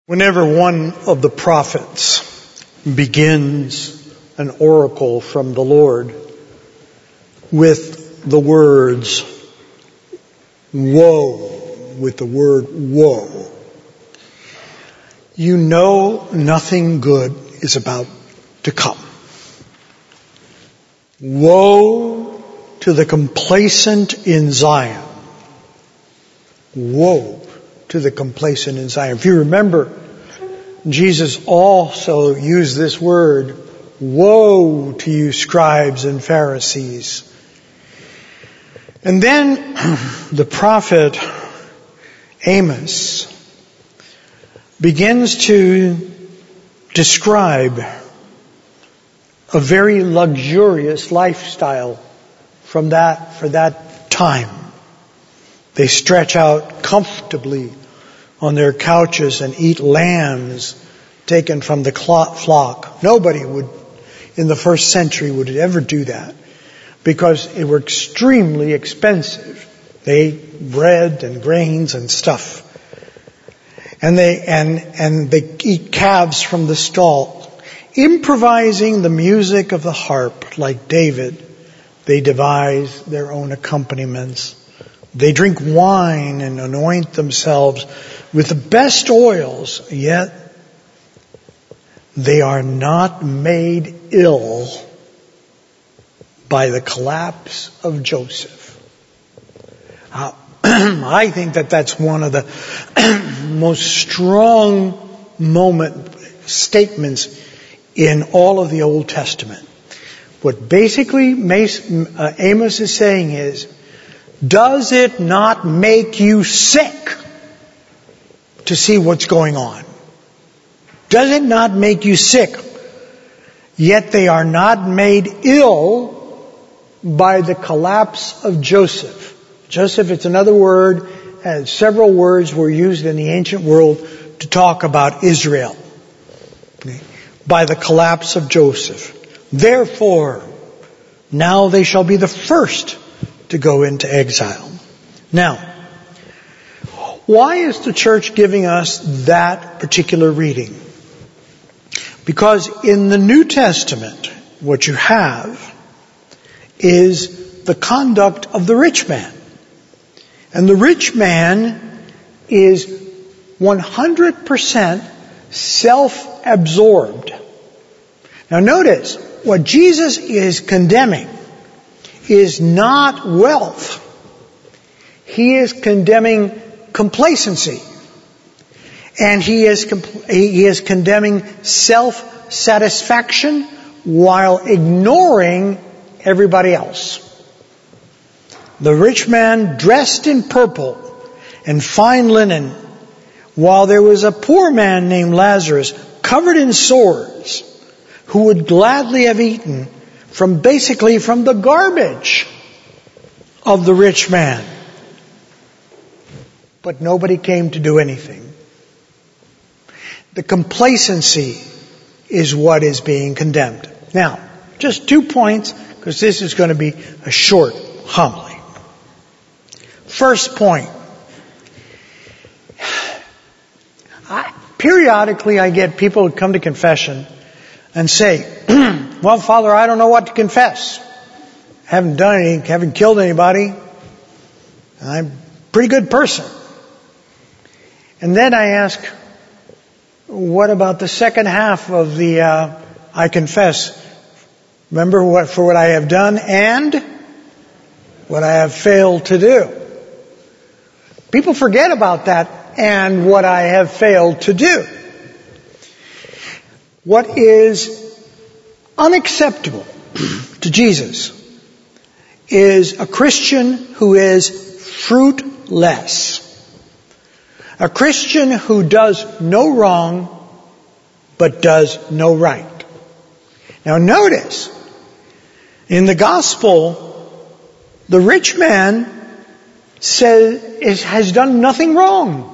Whenever one of the prophets begins an oracle from the Lord with the words, woe, with the word woe, you know nothing good is about to come. Woe to the complacent in Zion. Woe to the complacent in Zion. If you remember, Jesus also used this word, woe to you scribes and Pharisees. And then the prophet Amos begins to describe a very luxurious lifestyle for that time. They stretch out comfortably on their couches and eat lambs taken from the flock. Nobody would, in the first century, would ever do that because it were extremely expensive. They ate bread and grains and stuff. And they eat calves from the stall. Improvising the music of the harp like David, they devise their own accompaniments. They drink wine and anoint themselves with the best oils, yet they are not made ill by the collapse of Joseph. I think that's one of the most strong statements in all of the Old Testament. What basically Amos is saying is, does it not make you sick to see what's going on? Does it not make you sick? Yet they are not made ill by the collapse of Joseph. Joseph, it's another word, and several words were used in the ancient world to talk about Israel. Okay. By the collapse of Joseph. Therefore, now they shall be the first to go into exile. Now, why is the church giving us that particular reading? Because in the New Testament, what you have is the conduct of the rich man. And the rich man is 100% self-absorbed. Now notice, what Jesus is condemning is not wealth. He is condemning complacency. And he is condemning self-satisfaction while ignoring everybody else. The rich man dressed in purple and fine linen, while there was a poor man named Lazarus covered in sores, who would gladly have eaten from the garbage of the rich man. But nobody came to do anything. The complacency is what is being condemned. Now, just 2 points, because this is going to be a short homily. First point. Periodically I get people who come to confession and say, well, Father, I don't know what to confess. I haven't done anything, haven't killed anybody. I'm a pretty good person. And then I ask, what about the second half of the I confess? Remember what I have done and what I have failed to do. People forget about that and what I have failed to do. What is unacceptable to Jesus is a Christian who is fruitless. A Christian who does no wrong but does no right. Now notice, in the gospel, the rich man has done nothing wrong.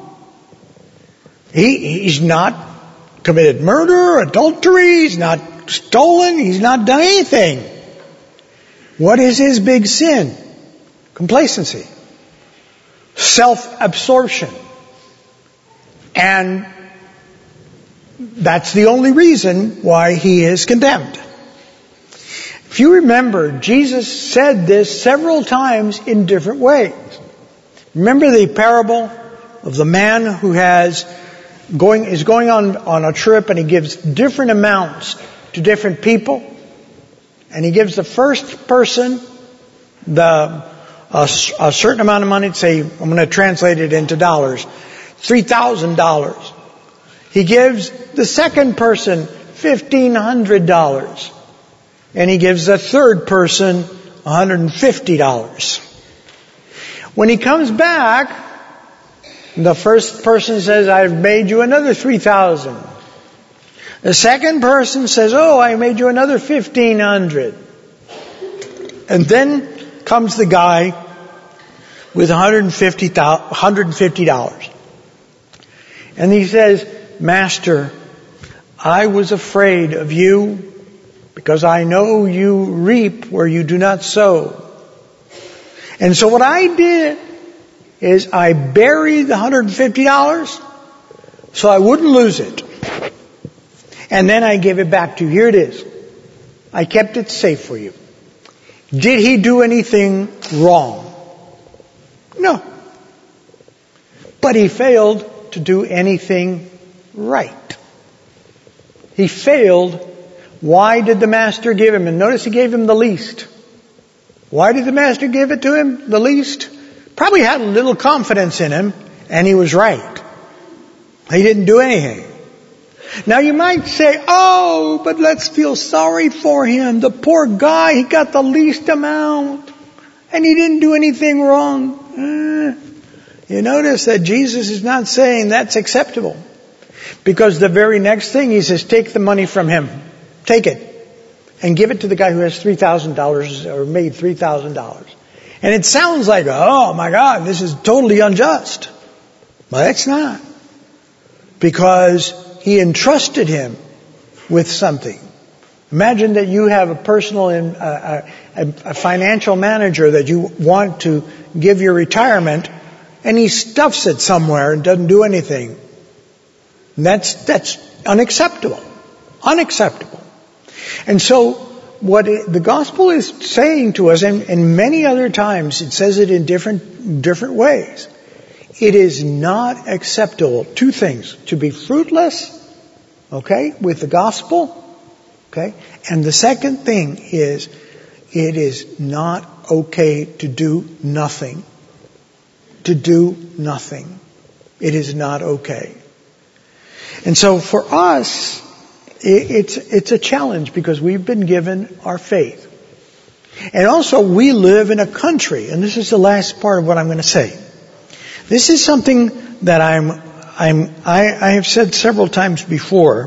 He's not committed murder, adultery, he's not stolen, he's not done anything. What is his big sin? Complacency. Self-absorption. And That's the only reason why he is condemned. If you remember, Jesus said this several times in different ways. Remember the parable of the man who is going on a trip, and he gives different amounts to different people. And he gives the first person a certain amount of money. Say, I'm going to translate it into dollars, $3,000. He gives the second person $1,500. And he gives the third person $150. When he comes back, the first person says, I've made you another 3,000. The second person says, oh, I made you another 1,500. And then comes the guy with $150. And he says, Master, I was afraid of you because I know you reap where you do not sow. And so what I did is I buried the $150 so I wouldn't lose it. And then I gave it back to you. Here it is. I kept it safe for you. Did he do anything wrong? No. But he failed to do anything right. He failed. Why did the master give him? And notice he gave him the least. Why did the master give it to him? The least? Probably had a little confidence in him, and he was right. He didn't do anything. Now you might say, oh, but let's feel sorry for him. The poor guy, he got the least amount, and he didn't do anything wrong. You notice that Jesus is not saying that's acceptable. Because the very next thing he says, take the money from him. Take it. And give it to the guy who has $3,000 or made $3,000. And it sounds like, oh my God, this is totally unjust. But it's not. Because he entrusted him with something. Imagine that you have a personal, a financial manager that you want to give your retirement, and he stuffs it somewhere and doesn't do anything. And that's unacceptable. Unacceptable. And so what the gospel is saying to us, and many other times it says it in different ways, it is not acceptable. Two things: to be fruitless, okay, with the gospel, okay, and the second thing is it is not okay to do nothing. To do nothing. It is not okay. And so for us, it's a challenge because we've been given our faith. And also we live in a country, and this is the last part of what I'm going to say. This is something that I have said several times before,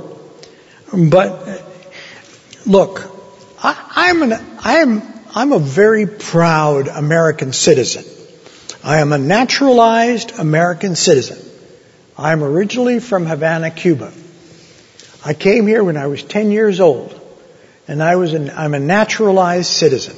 but look, I'm a very proud American citizen. I am a naturalized American citizen. I'm originally from Havana, Cuba. I came here when I was 10 years old, and I'm a naturalized citizen.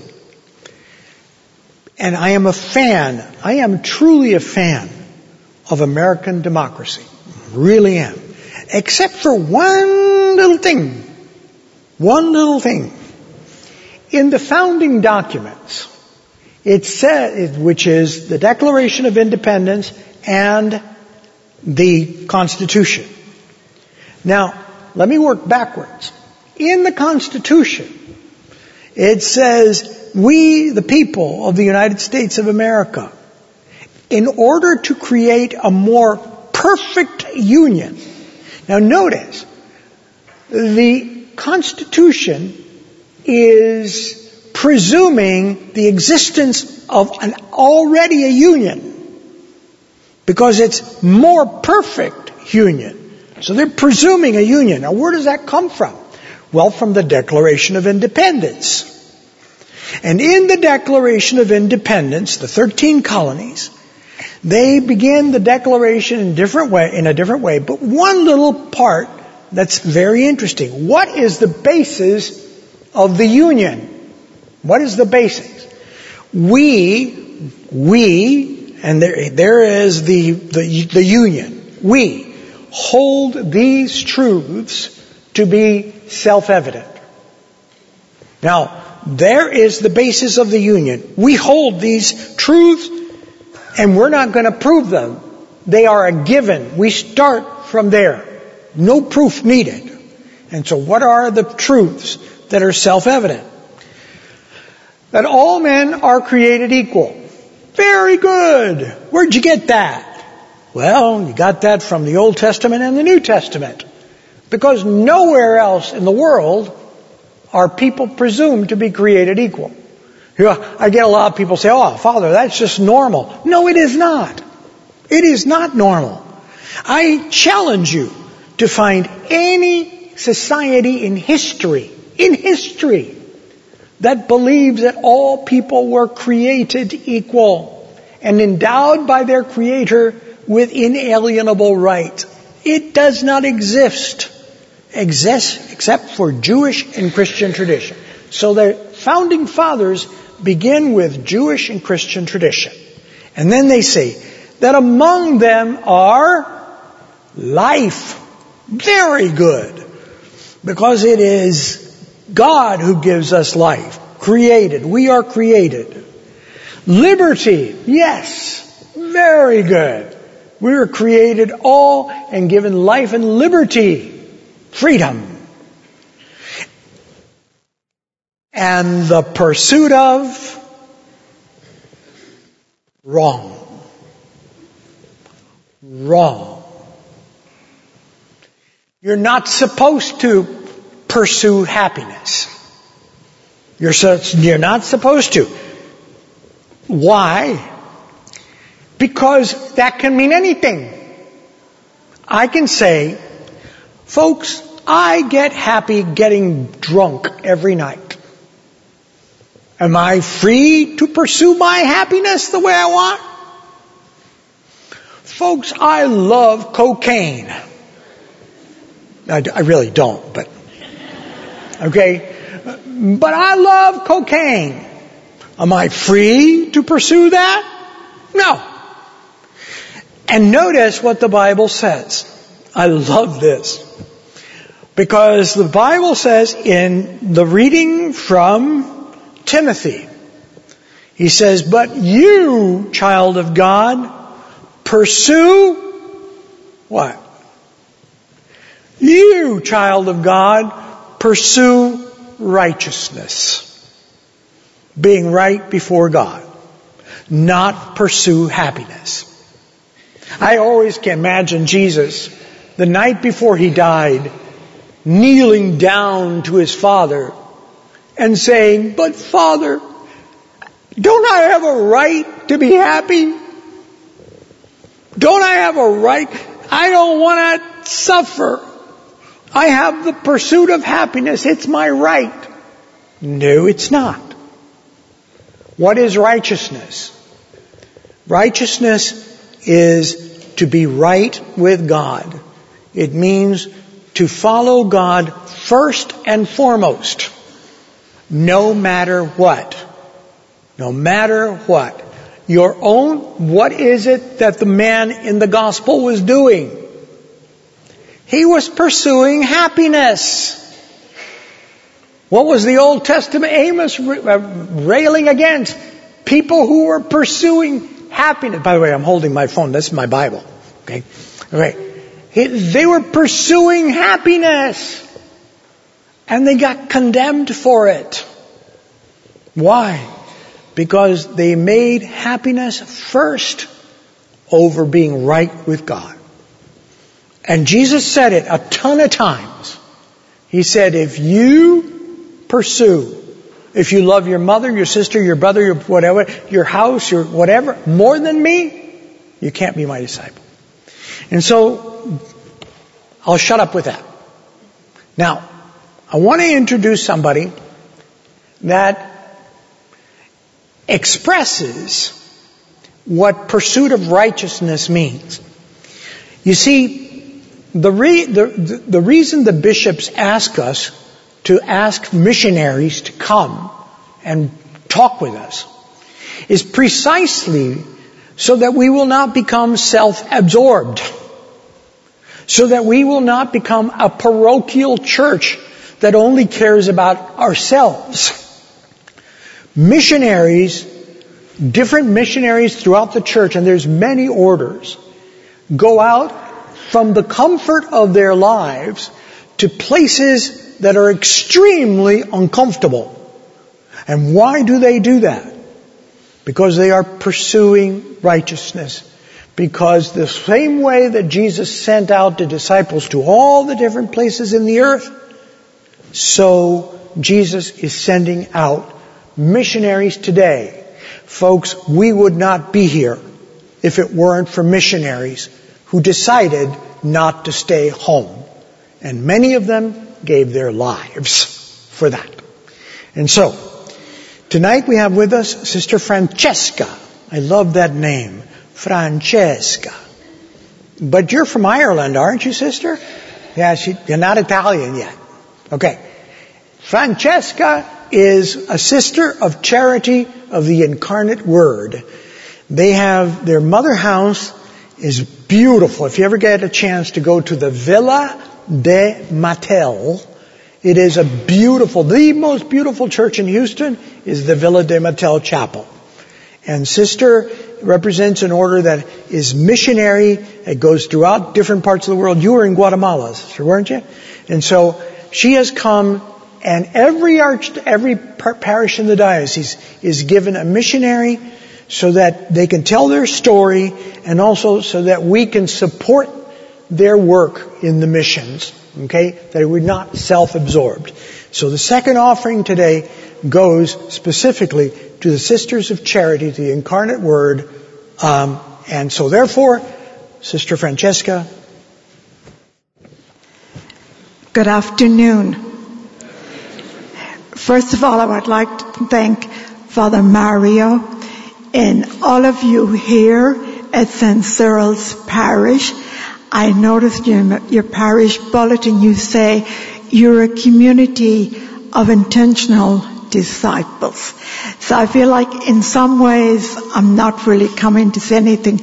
And I am a fan. I am truly a fan of American democracy. Really am. Except for one little thing. One little thing. In the founding documents, it said, which is the Declaration of Independence and the Constitution. Now, let me work backwards. In the Constitution, it says, we, the people of the United States of America, in order to create a more perfect union. Now notice, the Constitution is presuming the existence of already a union. Because it's more perfect union. So they're presuming a union. Now where does that come from? Well, from the Declaration of Independence. And in the Declaration of Independence, the 13 colonies, they begin the declaration in a different way, but one little part that's very interesting. What is the basis of the union? What is the basis? We, and there is the union. We hold these truths to be self-evident. Now, there is the basis of the union. We hold these truths, and we're not going to prove them. They are a given. We start from there. No proof needed. And so what are the truths that are self-evident? That all men are created equal. Very good. Where'd you get that? Well, you got that from the Old Testament and the New Testament. Because nowhere else in the world are people presumed to be created equal. I get a lot of people say, "Oh, Father, that's just normal." No, it is not. It is not normal. I challenge you to find any society in history, that believes that all people were created equal and endowed by their Creator with inalienable right. It does not exist except for Jewish and Christian tradition. So the founding fathers begin with Jewish and Christian tradition. And then they say that among them are life. Very good. Because it is God who gives us life. Created. We are created. Liberty. Yes. Very good. We were created all and given life and liberty. Freedom. And the pursuit of wrong. Wrong. You're not supposed to pursue happiness. You're not supposed to. Why? Because that can mean anything. I can say, folks, I get happy getting drunk every night. Am I free to pursue my happiness the way I want? Folks, I love cocaine. I really don't, but okay. But I love cocaine. Am I free to pursue that? No. And notice what the Bible says. I love this. Because the Bible says in the reading from Timothy, he says, "But you, child of God, pursue," what? "You, child of God, pursue righteousness." Being right before God. Not pursue happiness. I always can imagine Jesus, the night before he died, kneeling down to his Father and saying, "But Father, don't I have a right to be happy? Don't I have a right? I don't want to suffer. I have the pursuit of happiness. It's my right." No, it's not. What is righteousness? Righteousness is to be right with God. It means to follow God first and foremost, no matter what. No matter what. Your own, what is it that the man in the gospel was doing? He was pursuing happiness. What was the Old Testament Amos railing against? People who were pursuing happiness. By the way, I'm holding my phone. This is my Bible. Okay? All right. They were pursuing happiness. And they got condemned for it. Why? Because they made happiness first over being right with God. And Jesus said it a ton of times. He said, if you pursue, if you love your mother, your sister, your brother, your whatever, your house, your whatever, more than me, you can't be my disciple. And so, I'll shut up with that. Now, I want to introduce somebody that expresses what pursuit of righteousness means. You see, the reason the bishops ask us to ask missionaries to come and talk with us is precisely so that we will not become self-absorbed. so that we will not become a parochial church that only cares about ourselves. Missionaries, different missionaries throughout the church, and there's many orders, go out from the comfort of their lives to places that are extremely uncomfortable. And why do they do that? Because they are pursuing righteousness. Because the same way that Jesus sent out the disciples to all the different places in the earth, so Jesus is sending out missionaries today. Folks, we would not be here if it weren't for missionaries who decided not to stay home. And many of them gave their lives for that. And so, tonight we have with us Sister Francesca. I love that name, Francesca. But you're from Ireland, aren't you, sister? Yeah, you're not Italian yet. Okay. Francesca is a sister of charity of the Incarnate Word. Their mother house is beautiful. If you ever get a chance to go to the Villa de Mattel, it is the most beautiful church in Houston is the Villa de Mattel Chapel. And sister represents an order that is missionary. It goes throughout different parts of the world. You were in Guatemala, sister, weren't you? And so she has come, and every parish in the diocese is given a missionary so that they can tell their story, and also so that we can support their work in the missions. Okay? That we're not self-absorbed. So the second offering today goes specifically to the Sisters of Charity, the Incarnate Word. And so therefore, Sister Francesca. Good afternoon. First of all, I would like to thank Father Mario and all of you here at St. Cyril's Parish. I noticed in your parish bulletin you say you're a community of intentional disciples. So I feel like in some ways I'm not really coming to say anything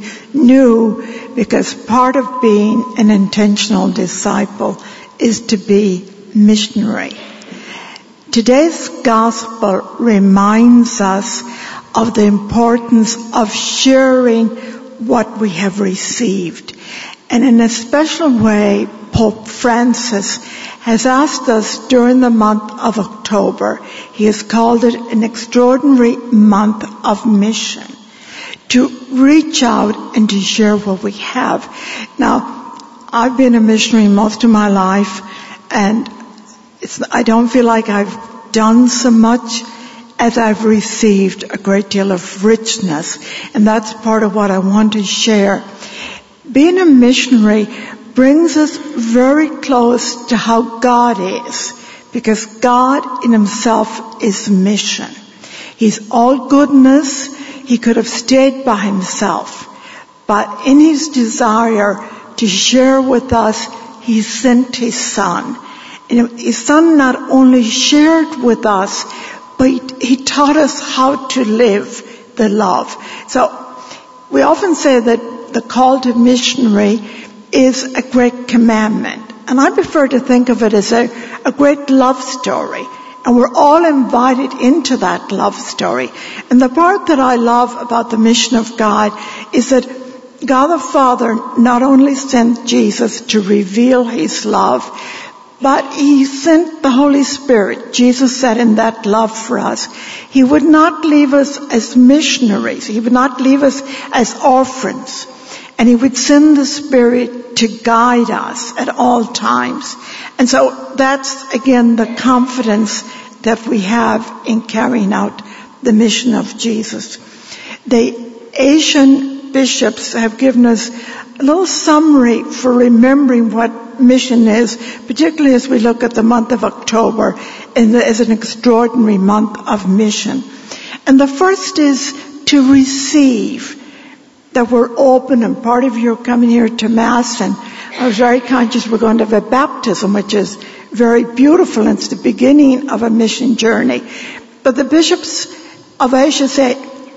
new, because part of being an intentional disciple is to be missionary. Today's gospel reminds us of the importance of sharing what we have received. And in a special way, Pope Francis has asked us during the month of October, he has called it an extraordinary month of mission, to reach out and to share what we have. Now, I've been a missionary most of my life, and I don't feel like I've done so much as I've received a great deal of richness, and that's part of what I want to share. Being a missionary brings us very close to how God is, because God in himself is mission. He's all goodness. He could have stayed by himself, but in his desire to share with us, he sent his Son. And his Son not only shared with us, but he taught us how to live the love. So we often say that the call to missionary is a great commandment. And I prefer to think of it as a great love story. And we're all invited into that love story. And the part that I love about the mission of God is that God the Father not only sent Jesus to reveal his love, but he sent the Holy Spirit. Jesus said in that love for us, he would not leave us as missionaries. He would not leave us as orphans. And he would send the Spirit to guide us at all times. And so that's, again, the confidence that we have in carrying out the mission of Jesus. The Asian bishops have given us a little summary for remembering what mission is, particularly as we look at the month of October as an extraordinary month of mission. And the first is to receive, that we're open, and part of your coming here to Mass, and I was very conscious we're going to have a baptism, which is very beautiful, and it's the beginning of a mission journey. But the bishops of Asia say,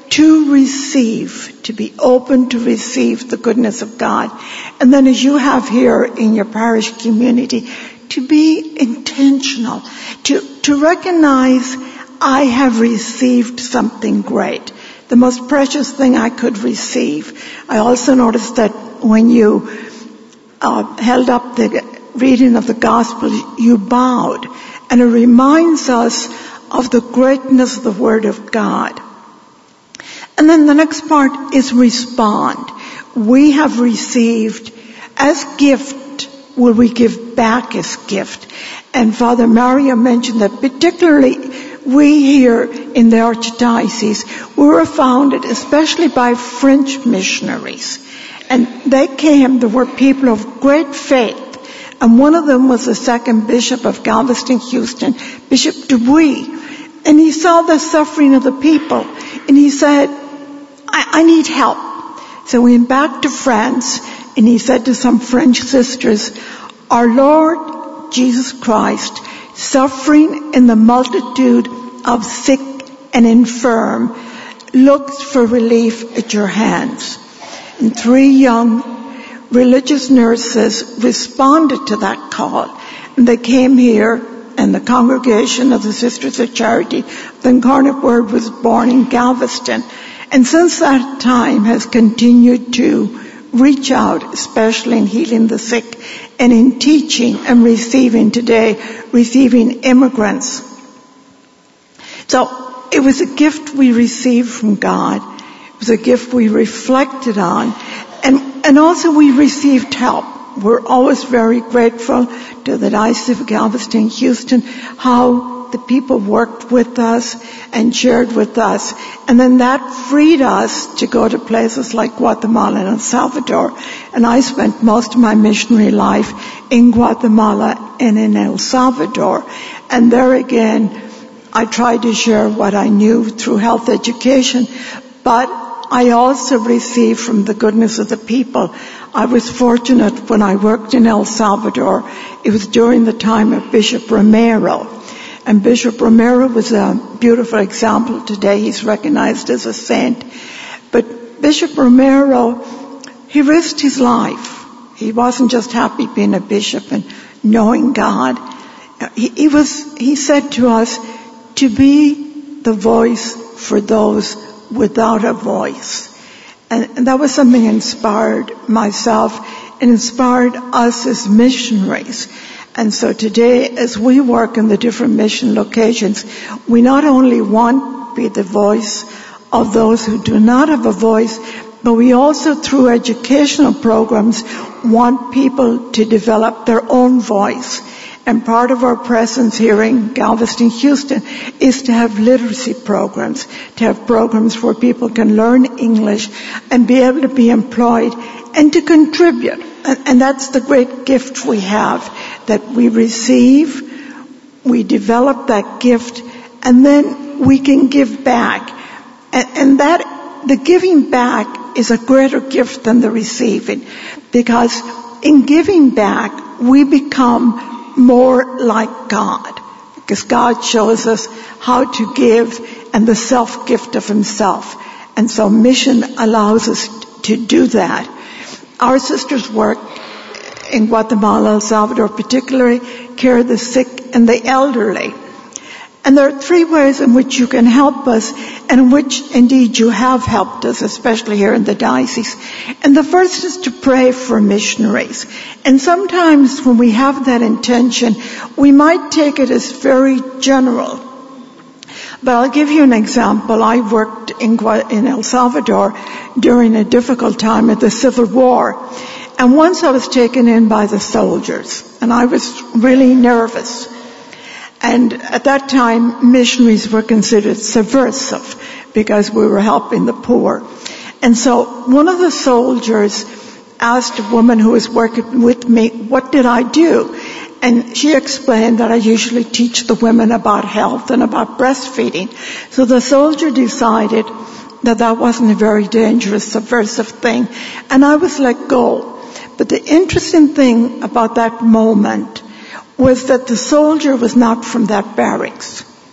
to receive, to be open to receive the goodness of God. And then as you have here in your parish community, to be intentional, to recognize I have received something great, the most precious thing I could receive. I also noticed that when you held up the reading of the gospel, you bowed, and it reminds us of the greatness of the Word of God. And then the next part is respond. We have received as gift, will we give back as gift? And Father Mario mentioned that particularly we here in the Archdiocese, we were founded especially by French missionaries. And they came, there were people of great faith. And one of them was the second Bishop of Galveston, Houston, Bishop Dubuis. And he saw the suffering of the people. And he said, I need help. So we went back to France, and he said to some French sisters, our Lord Jesus Christ, suffering in the multitude of sick and infirm, looks for relief at your hands. And 3 young religious nurses responded to that call. And they came here, and the congregation of the Sisters of Charity, the Incarnate Word, was born in Galveston. And since that time has continued to reach out, especially in healing the sick and in teaching and receiving immigrants. So it was a gift we received from God. It was a gift we reflected on. And also we received help. We're always very grateful to the Diocese of Galveston, Houston, how the people worked with us and shared with us. And then that freed us to go to places like Guatemala and El Salvador. And I spent most of my missionary life in Guatemala and in El Salvador. And there again, I tried to share what I knew through health education, but I also received from the goodness of the people. I was fortunate when I worked in El Salvador. It was during the time of Bishop Romero. And Bishop Romero was a beautiful example. Today he's recognized as a saint. But Bishop Romero, he risked his life. He wasn't just happy being a bishop and knowing God. He said to us, to be the voice for those without a voice. And that was something that inspired myself and inspired us as missionaries. And so today, as we work in the different mission locations, we not only want to be the voice of those who do not have a voice, but we also, through educational programs, want people to develop their own voice. And part of our presence here in Galveston, Houston, is to have literacy programs, to have programs where people can learn English and be able to be employed and to contribute. And that's the great gift we have, that we receive, we develop that gift, and then we can give back. And that, the giving back is a greater gift than the receiving, because in giving back, we become more like God, because God shows us how to give and the self-gift of Himself. And so mission allows us to do that. Our sisters work in Guatemala, El Salvador particularly, care of the sick and the elderly. And there are 3 ways in which you can help us, and in which indeed you have helped us, especially here in the diocese. And the first is to pray for missionaries. And sometimes when we have that intention, we might take it as very general. But I'll give you an example. I worked in El Salvador during a difficult time of the Civil War. And once I was taken in by the soldiers, and I was really nervous. And at that time, missionaries were considered subversive because we were helping the poor. And so one of the soldiers asked a woman who was working with me, what did I do? And she explained that I usually teach the women about health and about breastfeeding. So the soldier decided that that wasn't a very dangerous, subversive thing. And I was let go. But the interesting thing about that moment was that the soldier was not from that barracks.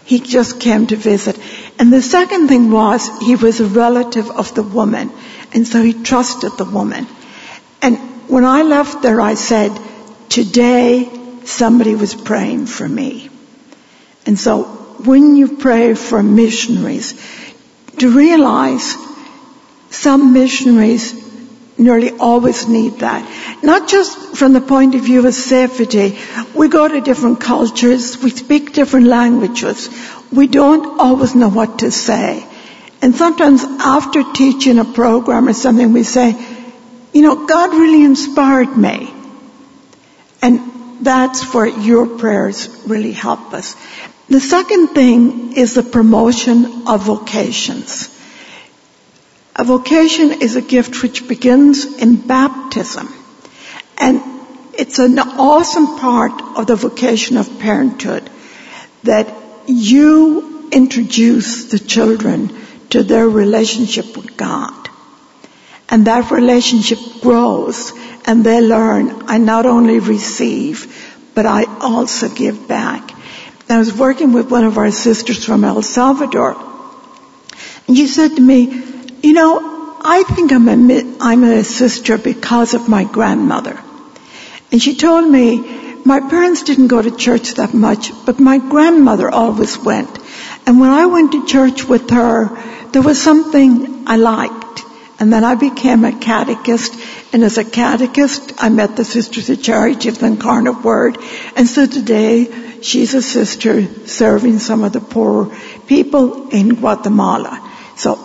He just came to visit. And the second thing was, he was a relative of the woman, and so he trusted the woman. And when I left there, I said, today somebody was praying for me. And so when you pray for missionaries, to realize some missionaries nearly always need that. Not just from the point of view of safety. We go to different cultures. We speak different languages. We don't always know what to say. And sometimes after teaching a program or something, we say, God really inspired me. And that's where your prayers really help us. The second thing is the promotion of vocations. A vocation is a gift which begins in baptism. And it's an awesome part of the vocation of parenthood that you introduce the children to their relationship with God. And that relationship grows, and they learn, I not only receive, but I also give back. I was working with one of our sisters from El Salvador, and she said to me, I think I'm a sister because of my grandmother. And she told me, my parents didn't go to church that much, but my grandmother always went. And when I went to church with her, there was something I liked. And then I became a catechist. And as a catechist, I met the Sisters of Charity of the Incarnate Word. And so today, she's a sister serving some of the poor people in Guatemala. So,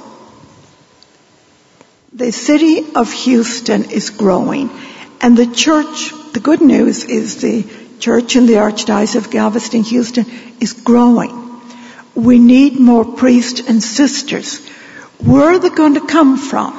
the city of Houston is growing. And the church, the good news is the church in the Archdiocese of Galveston, Houston, is growing. We need more priests and sisters. Where are they going to come from?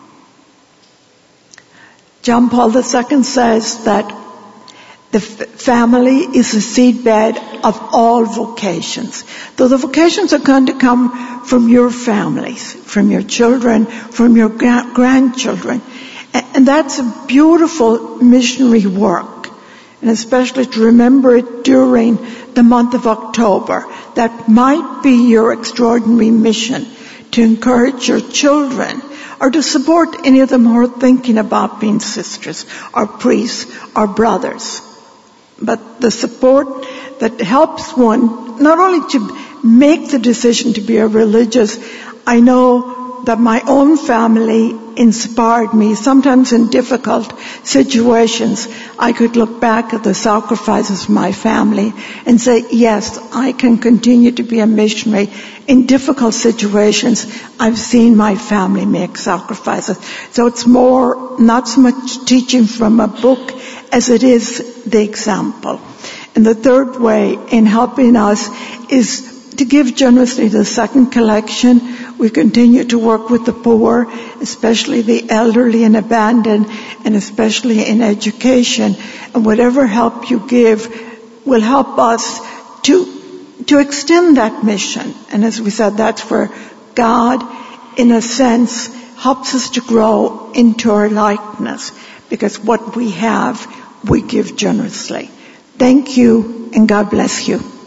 John Paul II says that the family is the seedbed of all vocations. Though the vocations are going to come from your families, from your children, from your grandchildren. And that's a beautiful missionary work. And especially to remember it during the month of October. That might be your extraordinary mission, to encourage your children or to support any of them who are thinking about being sisters or priests or brothers. But the support that helps one not only to make the decision to be a religious, I know that my own family inspired me. Sometimes in difficult situations, I could look back at the sacrifices of my family and say, yes, I can continue to be a missionary. In difficult situations, I've seen my family make sacrifices. So it's more, not so much teaching from a book as it is the example. And the third way in helping us is to give generously the second collection. We continue to work with the poor, especially the elderly and abandoned, and especially in education. And whatever help you give will help us to extend that mission. And as we said, that's where God, in a sense, helps us to grow into our likeness. Because what we have, we give generously. Thank you, and God bless you.